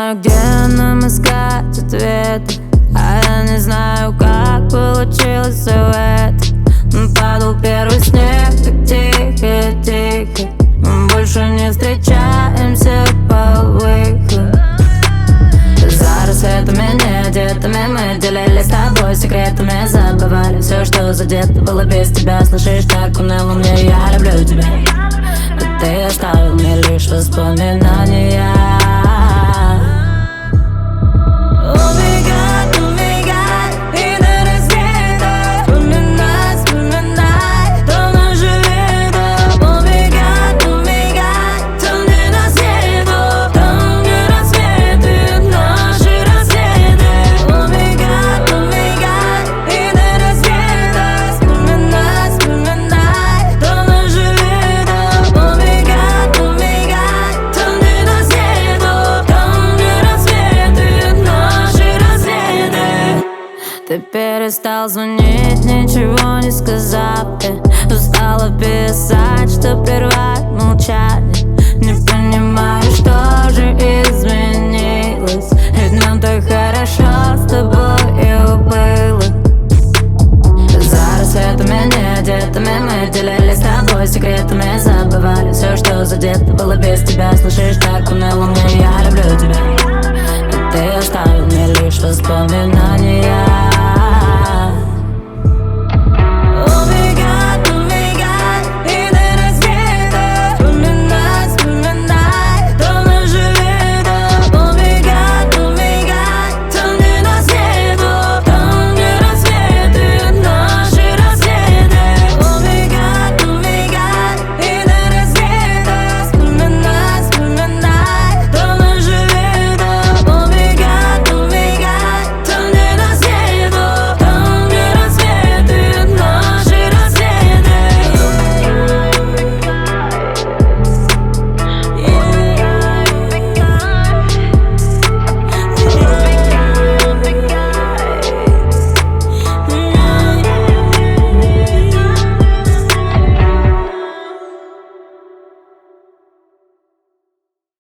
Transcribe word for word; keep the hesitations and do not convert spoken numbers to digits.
знаю, где нам искать ответы, а я не знаю, как получилось все это. Падал первый снег, так тихо-тихо. Мы больше не встречаемся по выходу. За рассветами, не одетыми, мы делились с тобой секретами. Забывали все, что задето было без тебя. Слышишь, так уныло мне, я люблю тебя. Но ты оставил мне лишь воспоминания. Ты перестал звонить, ничего не сказав. Ты устала писать, что прервать молчание. Не понимаю, что же изменилось, ведь нам так хорошо с тобой было. За рассветами, не одетыми, мы делились с тобой секретами. Забывали все, что задето было без тебя. Слышишь, так уныло мне, я люблю тебя. Но ты оставил мне лишь воспоминания.